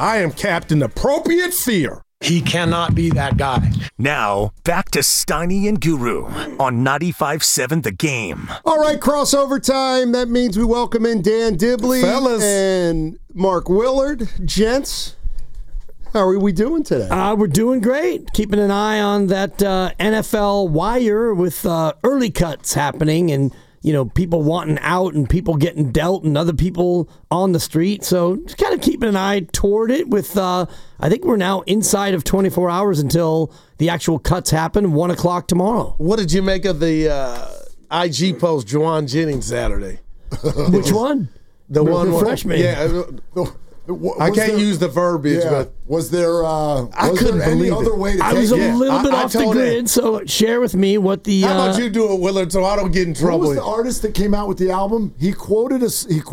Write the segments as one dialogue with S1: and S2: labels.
S1: I am Captain Appropriate Fear.
S2: He cannot be that guy.
S3: Now, back to Steiny and Guru on 95.7 The Game.
S4: All right, crossover time. That means we welcome in Dan Dibley
S1: Fellas.
S4: and Mark Willard. Gents, how are we doing today?
S5: We're doing great. Keeping an eye on that NFL wire with early cuts happening and, you know, people wanting out and people getting dealt and other people on the street. So just kind of keeping an eye toward it with, I think we're now inside of 24 hours until the actual cuts happen, 1 o'clock tomorrow.
S1: What did you make of the IG post, Juwan Jennings, Saturday?
S5: Which one?
S1: The one
S5: refresh me.
S1: Yeah. I can't use the verbiage, but
S6: was there
S1: couldn't
S6: any
S1: believe
S6: other
S1: it.
S6: way to
S5: I
S6: take
S5: was
S6: it?
S5: a little bit
S1: I
S5: off the
S1: told
S5: grid,
S1: him.
S5: so share with me what the...
S1: How about you do it, Willard, so I don't get in
S6: What
S1: trouble?
S6: was the artist that came out with the album? He quoted a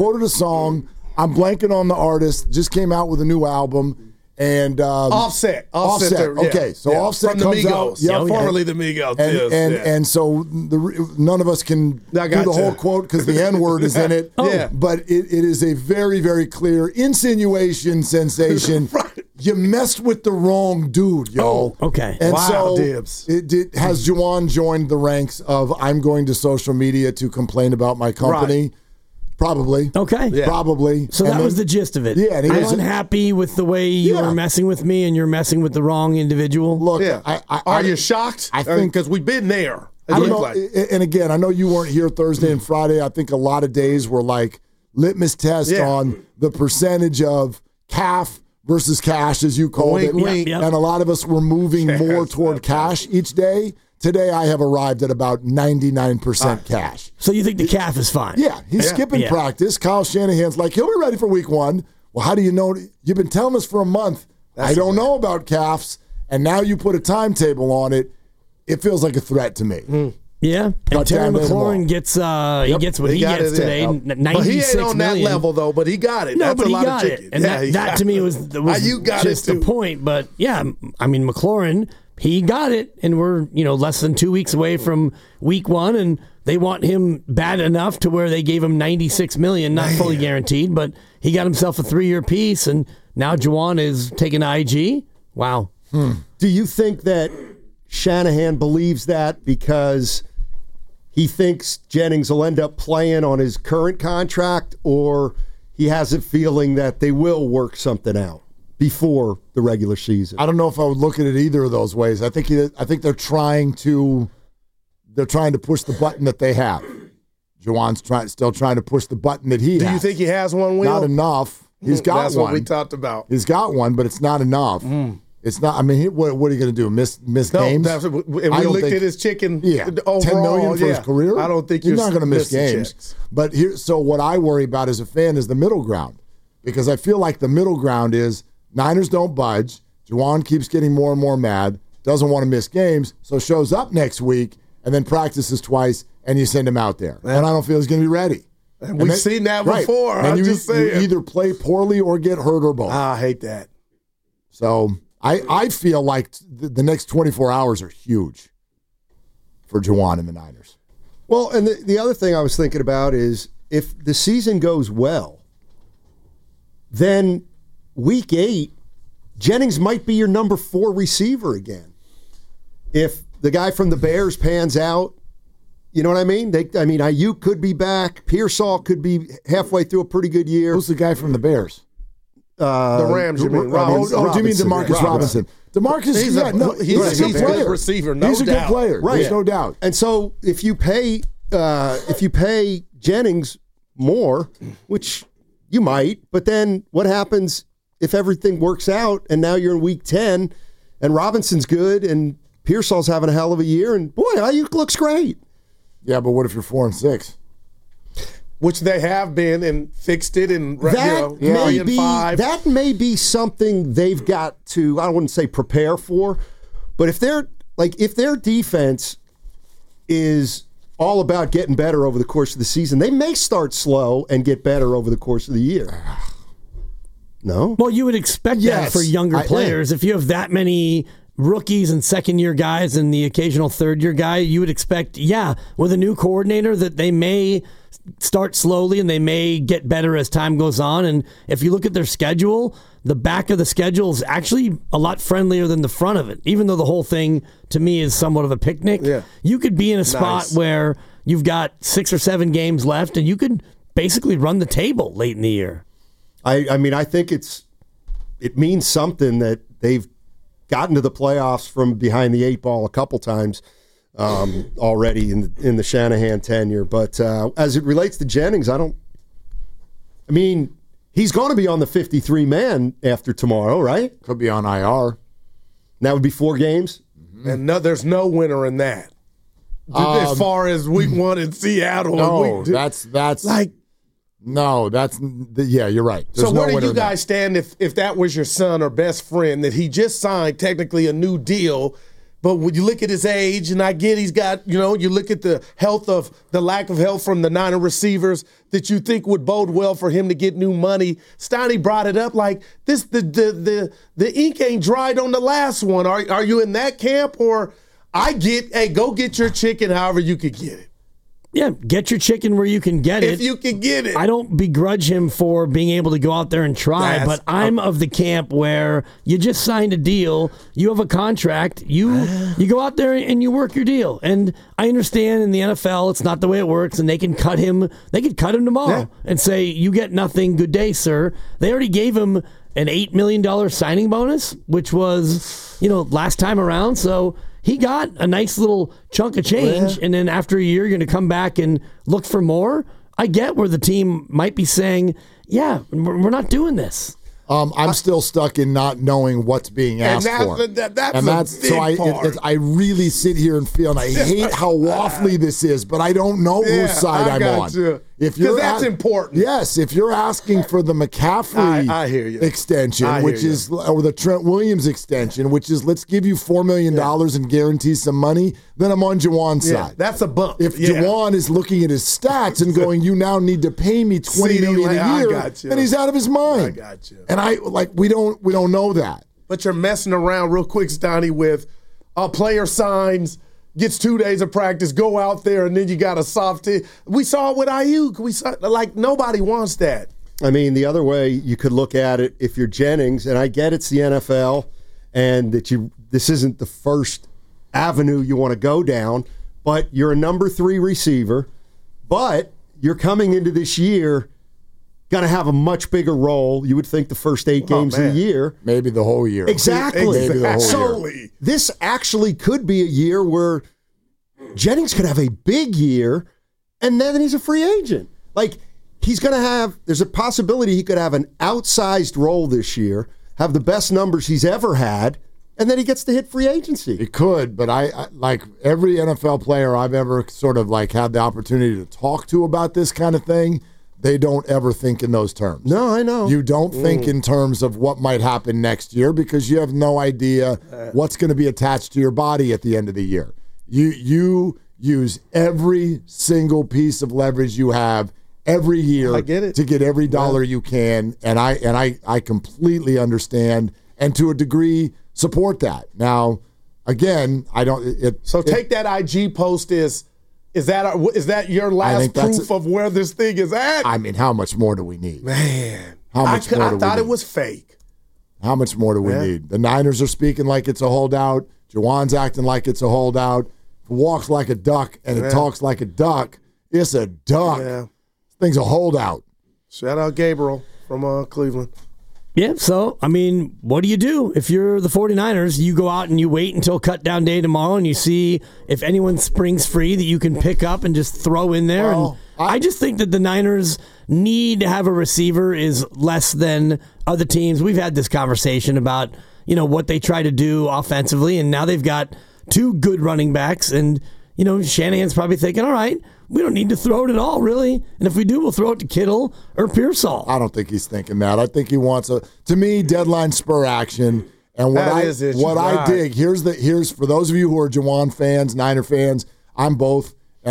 S6: song. I'm blanking on the artist. Just came out with a new album. And
S1: Offset.
S6: Okay, so Offset
S1: from the
S6: comes
S1: Migos.
S6: out.
S1: Formerly the Migos.
S6: And so none of us can do the whole quote because the N word is in it.
S1: Yeah.
S6: But it is a very, very clear insinuation sensation.
S1: Right.
S6: You messed with the wrong dude, yo.
S5: Oh, okay.
S6: And
S1: Wow,
S6: so
S1: Dibs.
S6: has Juwan joined the ranks of I'm going to social media to complain about my company?
S1: Right.
S6: Probably.
S5: Okay.
S1: Yeah.
S6: Probably.
S5: So that was the gist of it.
S6: Yeah, and he
S5: I'm
S6: was-
S5: unhappy with the way you
S6: Yeah.
S5: were messing with me and you're messing with the wrong individual.
S6: Look,
S1: Yeah. Are you shocked?
S6: I think-
S1: because we've been there.
S6: I don't know, and again, I know you weren't here Thursday and Friday. I think a lot of days were like litmus test on the percentage of calf versus cash, as you called
S1: Wink,
S6: it.
S1: wink.
S5: Yep.
S6: And a lot of us were moving more toward cash each day. Today, I have arrived at about 99% cash.
S5: So you think the calf is fine?
S6: Yeah, he's skipping
S5: Yeah.
S6: practice. Kyle Shanahan's like, he'll be ready for week 1. Well, how do you know? You've been telling us for a month. I don't know about calves, and now you put a timetable on it. It feels like a threat to me.
S5: Yeah. And
S6: Touchdown
S5: Terry
S6: to them all.
S5: McLaurin gets he gets what he
S1: got
S5: gets
S1: it,
S5: today.
S1: yeah.
S5: 96
S1: But he ain't on that
S5: million.
S1: level, though, but he got it.
S5: No,
S1: That's
S5: but
S1: a
S5: he
S1: lot
S5: got
S1: of
S5: it.
S1: chicken.
S5: And
S1: Yeah, he
S5: that
S1: got
S5: to me
S1: it.
S5: was
S1: You got
S5: just
S1: it,
S5: the
S1: too.
S5: point. But yeah, I mean, McLaurin, he got it. And we're, less than 2 weeks away from week 1. And they want him bad enough to where they gave him $96 million, not fully guaranteed, but he got himself a 3-year piece. And now Juwan is taking IG. Wow.
S4: Do you think that Shanahan believes that because he thinks Jennings will end up playing on his current contract, or he has a feeling that they will work something out before the regular season?
S6: I don't know if I would look at it either of those ways. I think they're trying to push the button that they have. Juwan's still trying to push the button that he has.
S1: Do you think he has one, Will?
S6: Not enough. He's got
S1: That's
S6: one.
S1: what we talked about.
S6: He's got one, but it's not enough. It's not. I mean, what are you going to do? Miss games?
S1: And we
S6: I don't
S1: looked
S6: think-
S1: at his chicken.
S6: Yeah,
S1: overall,
S6: 10 million for his career.
S1: I don't think
S6: you're
S1: you're
S6: not going to miss
S1: missing
S6: games.
S1: checks.
S6: But so what I worry about as a fan is the middle ground, because I feel like the middle ground is Niners don't budge. Juwan keeps getting more and more mad. Doesn't want to miss games, so shows up next week and then practices twice, and you send him out there. And I don't feel he's going to be ready.
S1: And we've seen that before.
S6: And
S1: I'm
S6: you,
S1: just
S6: you
S1: saying.
S6: either play poorly or get hurt or both.
S1: I hate that.
S6: So I feel like the next 24 hours are huge for Juwan and the Niners.
S4: Well, and the other thing I was thinking about is if the season goes well, then week 8, Jennings might be your number 4 receiver again. If the guy from the Bears pans out, you know what I mean? Ayuk could be back. Pearsall could be halfway through a pretty good year.
S6: Who's the guy from the Bears?
S1: The Rams, you mean?
S6: Do you mean DeMarcus Robinson? DeMarcus,
S1: He's a
S6: good
S1: good
S6: player.
S1: receiver, no
S6: He's a good
S1: doubt.
S6: player.
S4: Right.
S6: There's no doubt.
S4: And so if you pay Jennings more, which you might, but then what happens if everything works out and now you're in week 10 and Robinson's good and Pearsall's having a hell of a year and boy, Ayuk looks great.
S6: Yeah, but what if you're 4-6?
S1: Which they have been and fixed it and 3 and 5.
S4: That may be something they've got to, I wouldn't say prepare for, but if their defense is all about getting better over the course of the season, they may start slow and get better over the course of the year. No?
S5: Well, you would expect that for younger players. If you have that many rookies and second-year guys and the occasional third-year guy, you would expect, with a new coordinator that they may start slowly and they may get better as time goes on. And if you look at their schedule, the back of the schedule is actually a lot friendlier than the front of it, even though the whole thing to me is somewhat of a picnic.
S1: Yeah.
S5: You could be in a spot where you've got 6 or 7 games left and you could basically run the table late in the year.
S4: I mean, I think it means something that they've gotten to the playoffs from behind the 8 ball a couple times already in the Shanahan tenure. But as it relates to Jennings, he's going to be on the 53-man after tomorrow, right?
S6: Could be on IR.
S4: That would be 4 games?
S1: And there's no winner in that. As far as week 1 in Seattle.
S6: No, that's
S1: like.
S6: No, you're right. There's
S1: so where do you guys stand if that was your son or best friend that he just signed technically a new deal, but when you look at his age, and I get he's got, you look at the lack of health from the Niner receivers that you think would bode well for him to get new money. Steiny brought it up like this, the ink ain't dried on the last one. Are you in that camp, or go get your chicken however you could get it?
S5: Yeah, get your chicken where you can get it.
S1: If you can get it.
S5: I don't begrudge him for being able to go out there and try, but I'm of the camp where you just signed a deal, you have a contract, you go out there and you work your deal. And I understand in the NFL it's not the way it works, and they can cut him tomorrow and say, you get nothing, good day, sir. They already gave him an $8 million signing bonus, which was, last time around, so he got a nice little chunk of change, and then after a year, you're going to come back and look for more. I get where the team might be saying, yeah, we're not doing this.
S6: I'm still stuck in not knowing what's being asked for.
S1: That's so
S6: I really sit here and feel, and I hate how waffly this is, but I don't know whose side I'm on.
S1: Because that's important.
S6: Yes, if you're asking for the McCaffrey
S1: I hear you.
S6: extension, or the Trent Williams extension, which is let's give you $4 million and guarantee some money, then I'm on Juwan's side.
S1: That's a bump.
S6: If Juwan is looking at his stats and going, you now need to pay me $20 million a year, then he's out of his mind.
S1: I got you.
S6: And we don't know that.
S1: But you're messing around real quick, Stoney, with a player signs, gets 2 days of practice, go out there, and then you got a soft hit. We saw it with Ayuk. Nobody wants that.
S4: I mean, the other way you could look at it, if you're Jennings, and I get it's the NFL, and that this isn't the first avenue you want to go down, but you're a number 3 receiver, but you're coming into this year going to have a much bigger role. You would think the first 8 games of the year.
S6: Maybe the whole year.
S4: Exactly.
S6: Maybe the whole year.
S4: This actually could be a year where Jennings could have a big year, and then he's a free agent. There's a possibility he could have an outsized role this year, have the best numbers he's ever had, and then he gets to hit free agency.
S6: He could, but I like every NFL player I've ever sort of had the opportunity to talk to about this kind of thing, they don't ever think in those terms.
S4: No, I know.
S6: You don't think in terms of what might happen next year because you have no idea what's going to be attached to your body at the end of the year. You use every single piece of leverage you have every year to get every dollar you can, and I completely understand and to a degree support that. Now, again, I don't.
S1: Take that IG post Is that your last proof of where this thing is at?
S6: I mean, how much more do we need?
S1: Man,
S6: how much more do we need?
S1: I thought it was fake.
S6: How much more do we need? The Niners are speaking like it's a holdout. Juwan's acting like it's a holdout. It walks like a duck and it talks like a duck. It's a duck.
S1: Yeah.
S6: This thing's a holdout.
S1: Shout out Gabriel from Cleveland.
S5: Yeah, so, I mean, what do you do? If you're the 49ers, you go out and you wait until cut down day tomorrow and you see if anyone springs free that you can pick up and just throw in there. I just think that the Niners need to have a receiver is less than other teams. We've had this conversation about, what they try to do offensively, and now they've got 2 good running backs, and, Shanahan's probably thinking, all right, we don't need to throw it at all, really. And if we do, we'll throw it to Kittle or Pearsall.
S6: I don't think he's thinking that. I think he wants to me, deadline spur action. And what I dig, here's for those of you who are Juwan fans, Niner fans, I'm both. And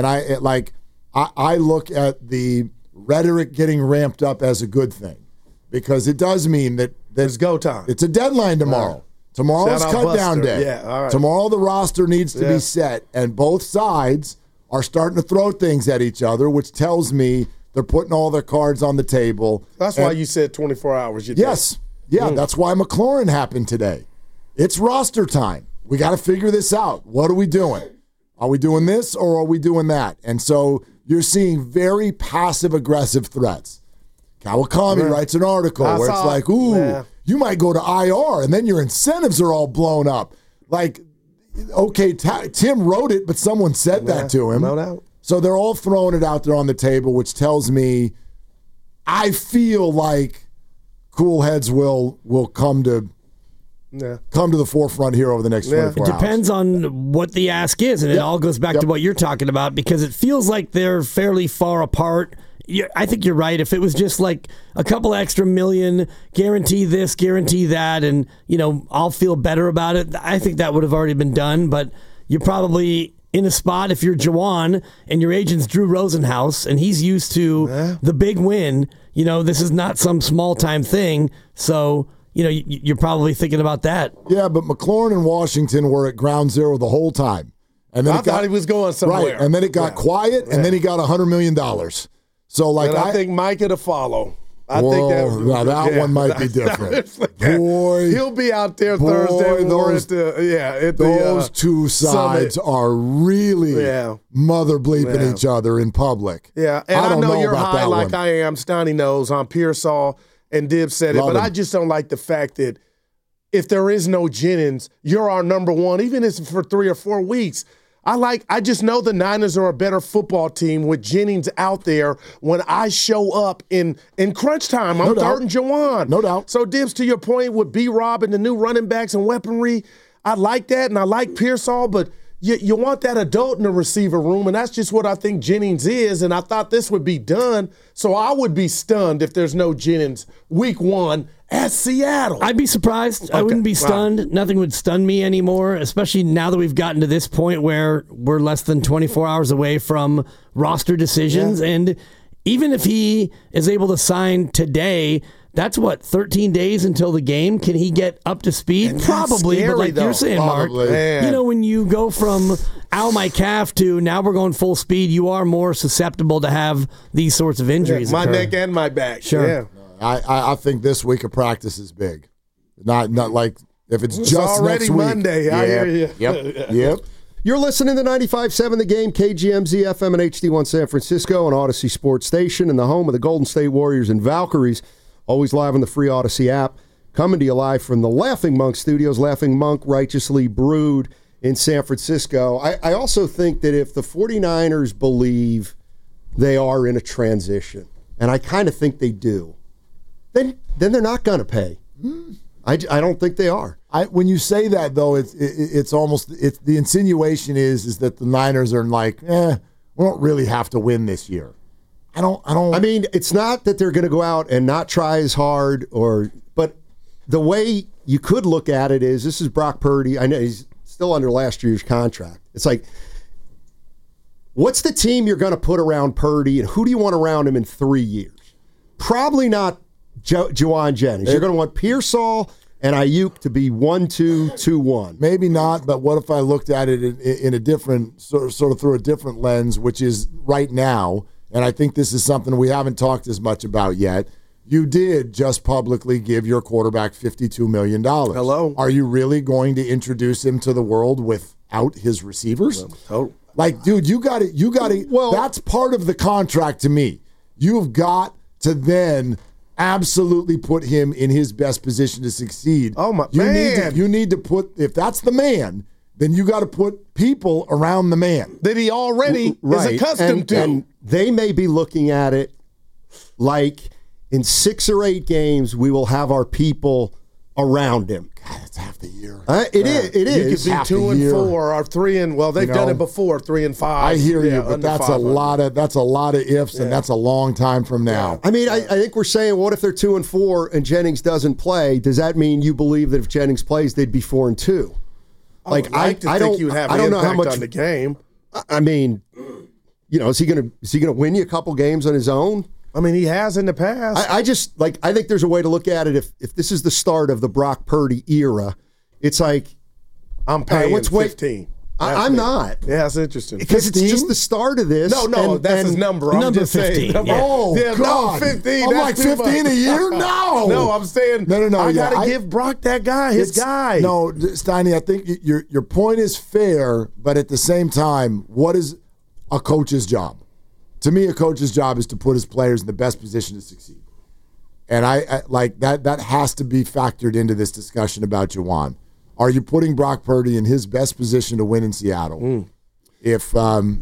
S6: I look at the rhetoric getting ramped up as a good thing because it does mean that
S1: it's go time.
S6: It's a deadline tomorrow.
S1: Right.
S6: Tomorrow's cut down day.
S1: Yeah, all right.
S6: Tomorrow the roster needs to be set, and both sides are starting to throw things at each other, which tells me they're putting all their cards on the table.
S1: That's why you said 24 hours.
S6: Yes. Yeah, that's why McLaurin happened today. It's roster time. We got to figure this out. What are we doing? Are we doing this or are we doing that? And so you're seeing very passive-aggressive threats. Kawakami writes an article where it's like, ooh, you might go to IR, and then your incentives are all blown up. Like, okay, Tim wrote it, but someone said that to him.
S1: No doubt.
S6: So they're all throwing it out there on the table, which tells me I feel like cool heads will come to the forefront here over the next 24 hours.
S5: It depends on what the ask is, and it all goes back to what you're talking about, because it feels like they're fairly far apart. I think you're right. If it was just like a couple extra million, guarantee this, guarantee that, and I'll feel better about it, I think that would have already been done. But you're probably in a spot, if you're Juwan and your agent's Drew Rosenhaus and he's used to the big win, this is not some small time thing. So, you're probably thinking about that.
S6: Yeah, but McLaurin and Washington were at ground zero the whole time. And then
S1: I thought he was going somewhere.
S6: Right, and then it got quiet, and then he got $100 million. So,
S1: I think Mike could follow. I think
S6: that one might be different. Boy,
S1: he'll be out there Thursday.
S6: Those two sides
S1: summit.
S6: Are really mother bleeping each other in public.
S1: Yeah, and I know you're high like I am. Steiny knows on Pearsall, and Dib said it, but I just don't like the fact that if there is no Jennings, you're our number one, even if it's for 3 or 4 weeks. I just know the Niners are a better football team with Jennings out there when I show up in crunch time. I'm starting Juwan.
S6: No doubt.
S1: So, Dibs, to your point with B-Rob and the new running backs and weaponry, I like that, and I like Pearsall, but you want that adult in the receiver room, and that's just what I think Jennings is, and I thought this would be done. So I would be stunned if there's no Jennings week 1 at Seattle.
S5: I'd be surprised. Okay. I wouldn't be stunned. Wow. Nothing would stun me anymore, especially now that we've gotten to this point where we're less than 24 hours away from roster decisions. Yeah. And even if he is able to sign today, that's 13 days until the game. Can he get up to speed?
S1: And
S5: probably,
S1: scary,
S5: but like you're saying, Mark, when you go from ow my calf to now we're going full speed, you are more susceptible to have these sorts of injuries.
S1: My
S5: occur.
S1: neck and my back.
S5: Sure.
S1: Yeah.
S6: I think this week of practice is big. Not like if it's just
S1: already
S6: next week.
S1: Monday. I hear you.
S6: Yep.
S4: You're listening to 95.7 The Game, KGMZ FM and HD1 San Francisco, and Odyssey Sports Station, and the home of the Golden State Warriors and Valkyries. Always live on the free Odyssey app. Coming to you live from the Laughing Monk Studios. Laughing Monk, righteously brewed in San Francisco. I also think that if the 49ers believe they are in a transition, and I kind of think they do, then they're not going to pay. I don't think they are.
S6: When you say that, though, it's almost the insinuation is that the Niners are like, we don't really have to win this year. I don't.
S4: I mean, it's not that they're going to go out and not try as hard, but the way you could look at it is this is Brock Purdy. I know he's still under last year's contract. It's like, what's the team you're going to put around Purdy, and who do you want around him in 3 years? Probably not Juwan Jennings. You're going to want Pearsall and Ayuk to be 1-2, 2-1.
S6: Maybe not, but what if I looked at it in a different, sort of through a different lens, which is right now, and I think this is something we haven't talked as much about yet. You did just publicly give your quarterback $52 million.
S1: Hello.
S6: Are you really going to introduce him to the world without his receivers? Like, dude, you got it. Well, that's part of the contract to me. You've got to then absolutely put him in his best position to succeed.
S1: Oh, my man.
S6: You need to put, if that's the man, then you got to put people around the man
S1: that he already is accustomed to.
S4: And they may be looking at it like in 6 or 8 games, we will have our people around him.
S6: God, that's half the year.
S4: It is.
S1: You could be 2-4 or 3 and they've done it before, 3 and 5.
S6: I hear you, but that's a lot of ifs, and that's a long time from now.
S4: I mean, I think we're saying, what if they're 2-4 and Jennings doesn't play? Does that mean you believe that if Jennings plays, they'd be 4-2?
S1: I think you'd have an impact on the game.
S4: I mean, is he gonna win you a couple games on his own?
S1: I mean, he has in the past.
S4: I think there's a way to look at it. If this is the start of the Brock Purdy era, it's like
S1: I'm paying 15.
S4: I'm not.
S1: Yeah, that's interesting.
S4: Because it's just the start of this.
S1: No, that's his number. I'm
S5: Number
S1: just saying.
S5: 15, yeah.
S6: Oh, God.
S1: 15.
S6: I'm
S1: that's
S6: like
S1: too
S6: 15
S1: much.
S6: a year? No.
S1: No, I'm saying
S6: No.
S1: I got to give Brock that guy, his guy.
S6: No, Steiny, I think your point is fair, but at the same time, what is a coach's job? To me, a coach's job is to put his players in the best position to succeed. And I like that has to be factored into this discussion about Juwan. Are you putting Brock Purdy in his best position to win in Seattle? If and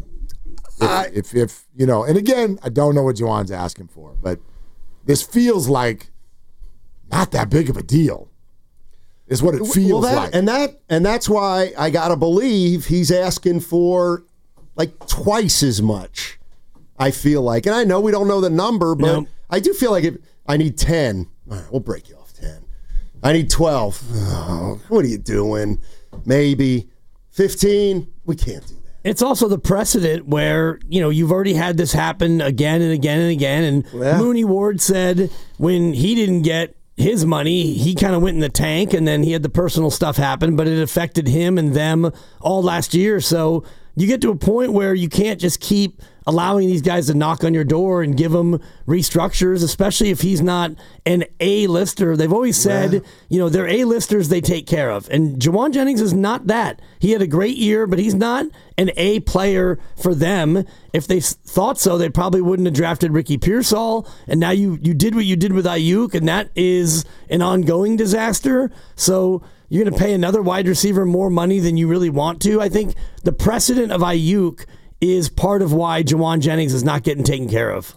S6: again, I don't know what Juwan's asking for, but this feels like not that big of a deal. Is what it feels like.
S4: And that's why I gotta believe he's asking for like twice as much. I feel like, and I know we don't know the number, but
S5: Nope.
S4: I do feel like if I need 10, all right, we'll break you off 10. I need 12. Oh, what are you doing? Maybe 15. We can't do that.
S5: It's also the precedent where, you've already had this happen again and again and again. And Mooney Ward said when he didn't get his money, he kind of went in the tank, and then he had the personal stuff happen, but it affected him and them all last year. So you get to a point where you can't just keep allowing these guys to knock on your door and give them restructures, especially if he's not an A-lister. They've always said, they're A-listers they take care of. And Juwan Jennings is not that. He had a great year, but he's not an A player for them. If they thought so, they probably wouldn't have drafted Ricky Pearsall. And now you did what you did with Ayuk, and that is an ongoing disaster. So you're going to pay another wide receiver more money than you really want to. I think the precedent of Ayuk is part of why Juwan Jennings is not getting taken care of.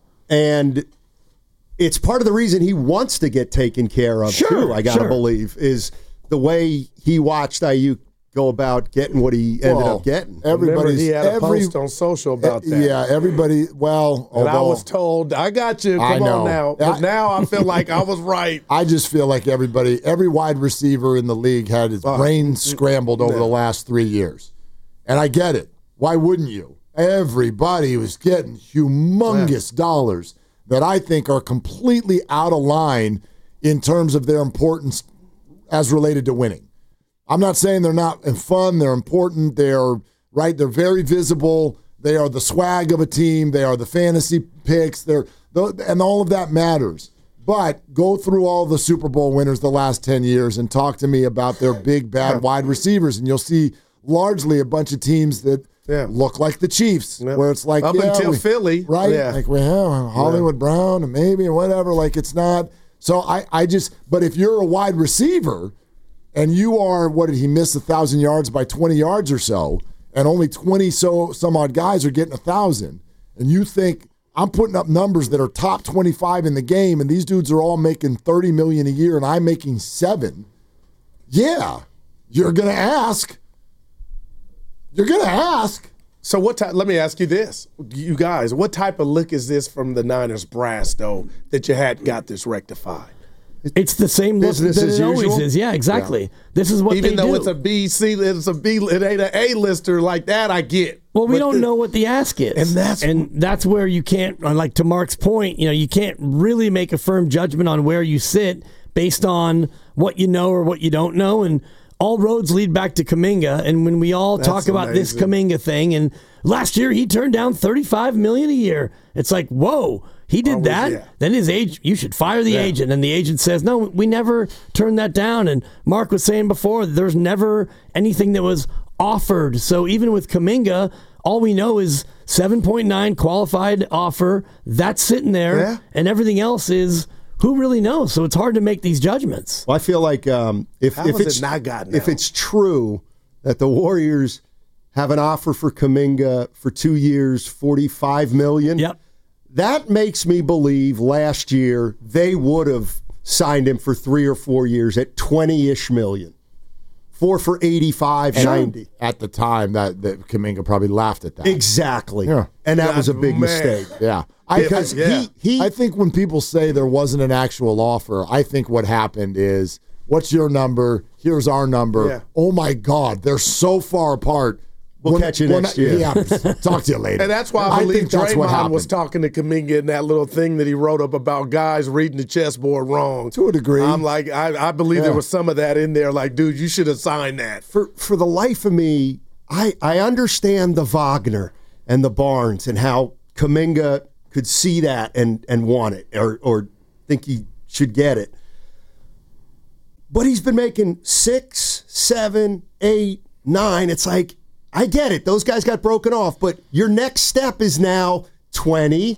S4: And it's part of the reason he wants to get taken care of, too, I got to believe, is the way he watched Ayuk go about getting what he ended up getting.
S1: Remember, he had a post on social about that.
S6: Yeah, everybody,
S1: and I was told, I got you, come on now. But now I feel like I was right.
S6: I just feel like every wide receiver in the league had his brain scrambled over the last 3 years. And I get it. Why wouldn't you? Everybody was getting humongous dollars that I think are completely out of line in terms of their importance as related to winning. I'm not saying they're not fun. They're important. They're very visible. They are the swag of a team. They are the fantasy picks. And all of that matters. But go through all the Super Bowl winners the last 10 years and talk to me about their big, bad wide receivers, and you'll see largely a bunch of teams that look like the Chiefs, where it's like
S1: up until Philly,
S6: right? Yeah. Like we have Hollywood Brown and maybe whatever. Like it's not. So I just. But if you're a wide receiver, and you are, what did he miss 1,000 yards by 20 yards or so, and only 20 some odd guys are getting 1,000, and you think I'm putting up numbers that are top 25 in the game, and these dudes are all making $30 million a year, and I'm making $7 million. Yeah, you're gonna ask. You're going to ask.
S1: So let me ask you this. You guys, what type of look is this from the Niners brass, though, that you had got this rectified?
S5: It's the same look that it always is. Yeah, exactly. Yeah. This is what
S1: Even
S5: they
S1: though
S5: do.
S1: It's a B, C, it ain't an A-lister like that, I get.
S5: Well, we don't know what the ask is. And that's where you can't, like to Mark's point, you can't really make a firm judgment on where you sit based on what you know or what you don't know. And all roads lead back to Kuminga, and when we all talk about this Kuminga thing, and last year he turned down $35 million a year. It's like, whoa, he did that? Yeah. Then his agent, you should fire the agent. And the agent says, no, we never turned that down. And Mark was saying before, there's never anything that was offered. So even with Kuminga, all we know is 7.9 qualified offer. That's sitting there, and everything else is who really knows? So it's hard to make these judgments.
S4: Well, I feel like if it's true that the Warriors have an offer for Kuminga for 2 years, $45 million, that makes me believe last year they would have signed him for 3 or 4 years at $20-ish million. 4 for 85, 90.
S6: At the time, that Kuminga probably laughed at that.
S4: Exactly. Yeah. And that was a big mistake.
S6: Yeah. I think when people say there wasn't an actual offer, I think what happened is, what's your number? Here's our number. Yeah. Oh, my God. They're so far apart.
S4: We'll catch you next year.
S6: Yeah, talk to you later.
S1: And that's why I believe Draymond was talking to Kuminga in that little thing that he wrote up about guys reading the chessboard wrong.
S6: To a degree.
S1: I'm like, I believe there was some of that in there. Like, dude, you should have signed that.
S4: For the life of me, I understand the Wagner and the Barnes and how Kuminga could see that and want it or think he should get it. But he's been making 6, 7, 8, 9. It's like, I get it. Those guys got broken off. But your next step is now 20,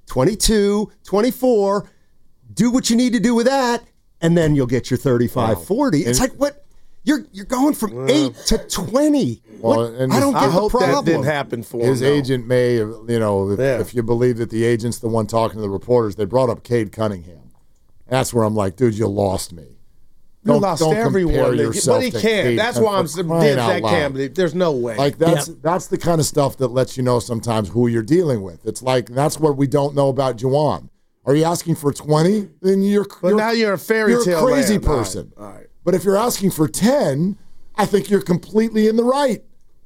S4: 22, 24. Do what you need to do with that, and then you'll get your 35, 40. It's like, what? You're going from 8 to 20.
S6: Well,
S4: What?
S6: and
S4: I don't
S1: I
S4: get the
S1: hope that
S4: problem.
S1: didn't happen for him.
S6: His
S1: though.
S6: agent may have, if you believe that the agent's the one talking to the reporters, they brought up Cade Cunningham. That's where I'm like, dude, you lost me.
S1: You lost everyone.
S6: compare yourself
S1: But he
S6: to
S1: can't.
S6: Cade
S1: That's why I'm
S6: for crying
S1: did
S6: out
S1: that
S6: loud.
S1: can't. There's no way.
S6: Like that's the kind of stuff that lets you know sometimes who you're dealing with. It's like that's what we don't know about Juwan. Are you asking for 20? Then
S1: now you're a fairy
S6: you're
S1: tale
S6: a crazy
S1: land. All right,
S6: person.
S1: all right.
S6: But if you're asking for 10, I think you're completely in the right.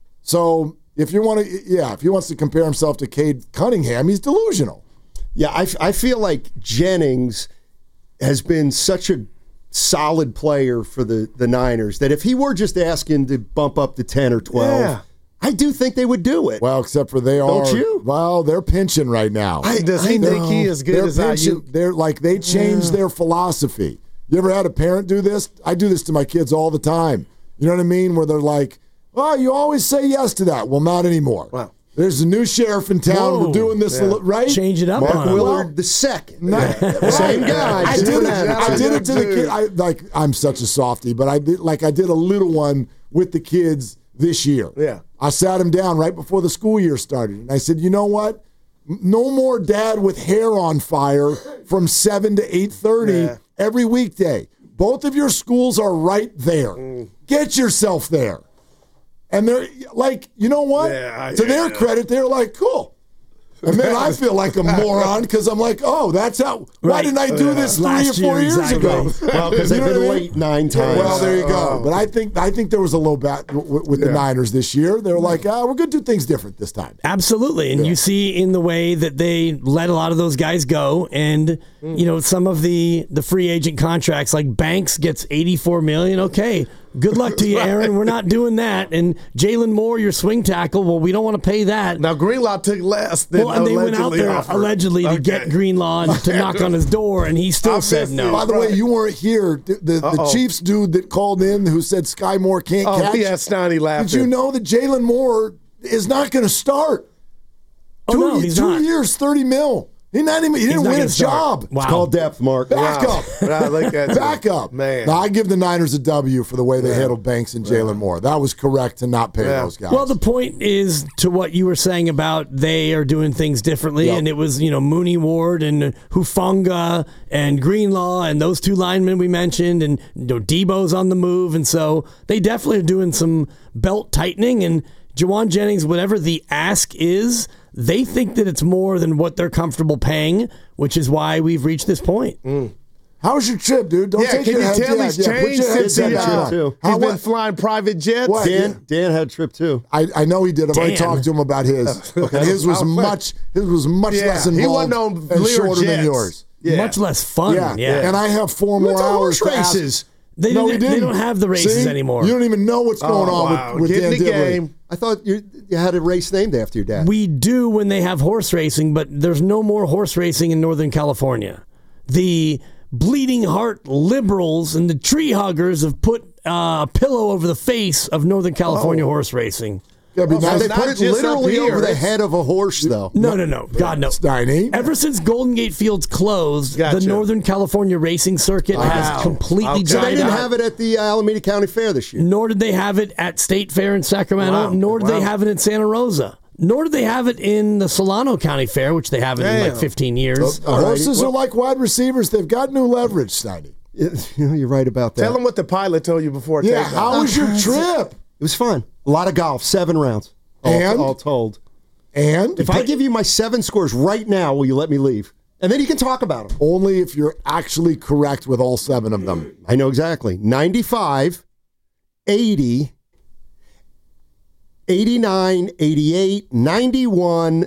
S6: So if you want to, if he wants to compare himself to Cade Cunningham, he's delusional.
S4: Yeah, I feel like Jennings has been such a solid player for the Niners that if he were just asking to bump up to 10 or 12,
S1: Yeah.
S4: I do think they would do it.
S6: Well, except for they are.
S4: Don't you?
S6: Well, they're pinching right now.
S1: Does he think he is good
S6: They're
S1: as
S6: pinching.
S1: IU?
S6: They're like they changed their philosophy. You ever had a parent do this? I do this to my kids all the time. You know what I mean? Where they're like, "Oh, you always say yes to that." Well, not anymore.
S1: Wow.
S6: There's a new sheriff in town.
S5: Whoa.
S6: We're doing this, right?
S5: Change it up
S4: Mark
S5: on him.
S4: Willard the second.
S6: Right.
S4: Same guy.
S6: I did
S4: different
S6: it. I
S4: attitude.
S6: did it to the kid. I'm such a softie, but I did a little one with the kids this year.
S1: Yeah.
S6: I sat him down right before the school year started, and I said, you know what? No more dad with hair on fire from 7 to 8:30 every weekday. Both of your schools are right there. Get yourself there. And they're like, you know what? To their credit, they're like, cool. And then I feel like a moron because I'm like, oh, that's how. Why
S5: Right.
S6: didn't I do this 3 or
S5: Last
S6: 4
S5: year,
S6: years
S5: exactly.
S6: ago?
S4: Well, because
S6: You
S4: they've
S6: know
S4: been
S6: what I mean?
S4: late 9 times.
S6: Well, there you go. But I think there was a low bat with the Niners this year. They were like, we're going to do things different this time.
S5: Absolutely. And you see in the way that they let a lot of those guys go and some of the free agent contracts, like Banks gets $84 million. Okay. Good luck to you, Aaron. We're not doing that. And Jalen Moore, your swing tackle, well, we don't want to pay that.
S1: Now Greenlaw took less than
S5: Well, and they went out there
S1: offered.
S5: allegedly to get Greenlaw and to knock on his door, and he still said no.
S6: By the way, you weren't here. The Chiefs dude that called in who said Sky Moore can't catch.
S1: He had Stoney laughing.
S6: Did you know that Jalen Moore is not going to start?
S5: Oh, no, he's
S6: 2
S5: not.
S6: years, $30 million. He didn't
S5: not
S6: win
S5: gonna
S6: a
S5: start.
S6: job.
S5: Wow.
S4: It's called depth, Mark.
S6: Back up.
S1: Right, look at
S6: Back
S1: you.
S6: up.
S1: Man.
S6: Now, I give the Niners a W for the way they handled Banks and Jalen Moore. That was correct to not pay those guys.
S5: Well, the point is to what you were saying about they are doing things differently,
S6: Yep.
S5: and it was Mooney Ward and Hufanga and Greenlaw and those two linemen we mentioned, and Debo's on the move, and so they definitely are doing some belt tightening. And Juwan Jennings, whatever the ask is, they think that it's more than what they're comfortable paying, which is why we've reached this point.
S6: How was your trip, dude? Don't take
S1: can
S6: your
S1: you
S6: head-
S1: tell he's
S6: put
S1: changed
S6: your
S1: since
S6: headset
S1: he
S6: down.
S4: too.
S6: How
S1: He's been
S6: what-
S1: flying private jets?
S6: What?
S4: Dan had a trip too.
S6: I know he did. I've already
S5: Dan.
S6: talked to him about his. And his was much less
S1: He
S6: involved
S1: wasn't on
S6: and
S1: Lear
S6: shorter than
S1: jets.
S6: yours.
S1: Yeah.
S5: Much less fun.
S6: Yeah. And I have 4
S4: Went
S6: more
S4: to
S6: hours
S4: horse
S6: to ask-
S4: races.
S5: They
S6: No,
S5: didn't-
S6: we didn't.
S5: they don't have the races
S6: See?
S5: anymore.
S6: You don't even know what's going on with
S1: Get
S6: Dan
S1: in the
S6: Dibley.
S1: game.
S4: I thought you had a race named after your dad.
S5: We do when they have horse racing, but there's no more horse racing in Northern California. The bleeding heart liberals and the tree huggers have put a pillow over the face of Northern California horse racing.
S6: Gotta be
S1: Oh,
S6: nice.
S4: they
S1: not
S4: put it
S1: just
S4: literally
S1: up here.
S4: over the head of a horse, though.
S5: No. God, no.
S6: Steiny.
S5: Ever since Golden Gate Fields closed,
S1: Gotcha.
S5: the Northern California racing circuit
S1: Wow.
S5: has completely
S1: Okay.
S4: So they
S5: dried
S4: didn't
S5: out.
S4: have it at the Alameda County Fair this year.
S5: Nor did they have it at State Fair in Sacramento,
S1: Wow.
S5: nor did they
S1: Wow.
S5: have it in Santa Rosa. Nor did they have it in the Solano County Fair, which they haven't in like
S1: Damn.
S5: 15 years.
S6: Horses are like wide receivers. They've got new leverage, Steiny.
S4: You're right about that.
S1: Tell him what the pilot told you before
S6: Yeah,
S1: takeoff.
S6: how was your trip?
S4: It was fun. A lot of golf, 7 rounds.
S6: And?
S4: All told.
S6: And
S4: If I give you my 7 scores right now, will you let me leave? And then you can talk about them.
S6: only if you're actually correct with all 7 of them.
S4: I know exactly. 95, 80, 89, 88, 91,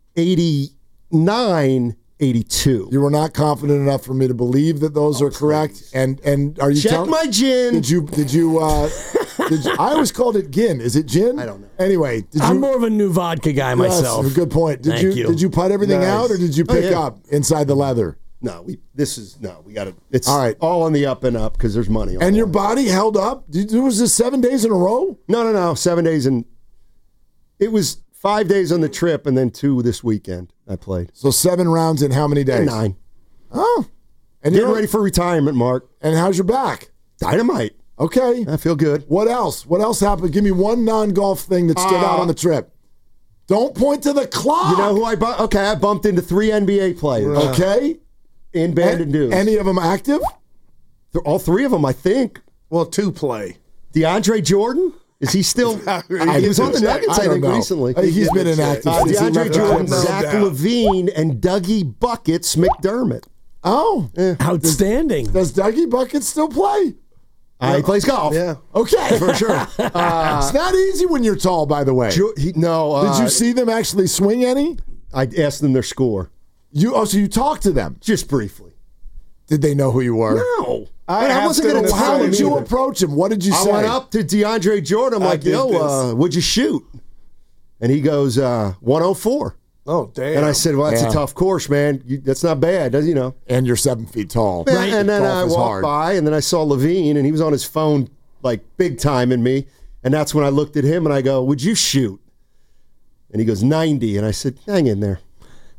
S4: 89, 82.
S6: You were not confident enough for me to believe that those are correct. And are you
S4: Check
S6: telling-
S4: my gin.
S6: Did you I always called it gin. Is it gin?
S4: I don't know.
S6: Anyway,
S5: I'm more of a new vodka guy myself.
S6: Yes, good point.
S5: Thank you.
S6: Did you putt everything
S1: Nice.
S6: out, or did you pick
S4: yeah.
S6: up inside the leather?
S4: No, we got to. It's
S6: All right.
S4: all on the up and up because there's money on
S6: And
S4: the
S6: your
S4: line.
S6: body held up? Was this 7 days in a row?
S4: No. 7 days and it was 5 days on the trip and then 2 this weekend I played.
S6: So 7 rounds in how many days?
S4: 9.
S6: Oh. And
S4: Getting
S6: you're
S4: ready for retirement, Mark.
S6: And how's your back?
S4: Dynamite.
S6: Okay.
S4: I feel good.
S6: What else? What else happened? Give me one non-golf thing that stood out on the trip. Don't point to the clock.
S4: You know who I bumped? Okay, I bumped into 3 NBA players.
S6: Okay.
S4: In Bandon Dunes.
S6: Any of them active?
S4: All 3 of them, I think.
S1: Well, 2 play.
S4: DeAndre Jordan? Is he still? He was on the Nuggets, I
S6: don't
S4: think,
S6: know.
S4: recently.
S6: He's been inactive. since he
S4: DeAndre
S6: left the
S4: Jordan,
S6: Clippers.
S4: Zach
S1: doubt.
S4: LaVine, and Dougie Buckets McDermott.
S6: Oh.
S5: Outstanding.
S6: Does Dougie Bucket still play?
S4: He plays golf.
S1: Yeah.
S6: Okay.
S4: For sure.
S6: It's not easy when you're tall, by the way.
S4: Did
S6: Did you see them actually swing any?
S4: I asked them their score.
S6: So you talked to them.
S4: Just briefly.
S6: Did they know who you were?
S4: No.
S1: I
S4: I
S1: have
S4: wasn't
S1: to
S4: going to
S1: defend
S6: How
S4: tell
S6: did
S4: him
S6: you
S4: either.
S6: approach him? What did you say?
S4: I went up to DeAndre Jordan. I'm like,
S1: did
S4: yo,
S1: this.
S4: what'd you shoot? And he goes, 104.
S1: Oh, damn.
S4: And I said, well, that's
S6: Yeah.
S4: a tough course, man. That's not bad, you know.
S6: And you're 7 feet tall.
S4: Right. And then
S6: Golf
S4: I
S6: is
S4: walked
S6: hard.
S4: by, and then I saw Levine, and he was on his phone, like, big time in me. And that's when I looked at him, and I go, would you shoot? And he goes, 90. And I said, hang in there.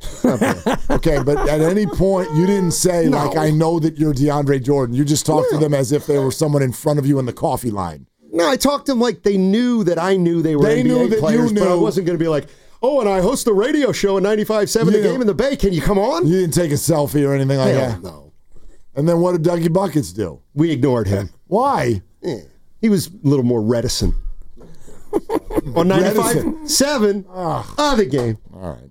S6: Okay, but at any point, you didn't say,
S4: No.
S6: like, I know that you're DeAndre Jordan. You just talked to them as if they were someone in front of you in the coffee line.
S4: No, I talked to them like they knew that I knew they were
S6: They
S4: NBA
S6: knew that you
S4: players, but I
S6: knew.
S4: wasn't going to be like, oh, and I host the radio show at 95.7 The
S6: Yeah.
S4: Game in the Bay. Can you come on?
S6: You didn't take a selfie or anything like
S4: Hell
S6: that.
S4: no.
S6: And then what did Dougie Buckets do?
S4: We ignored him.
S6: Why?
S4: He was a little more reticent. On 95.7, the game.
S6: All right.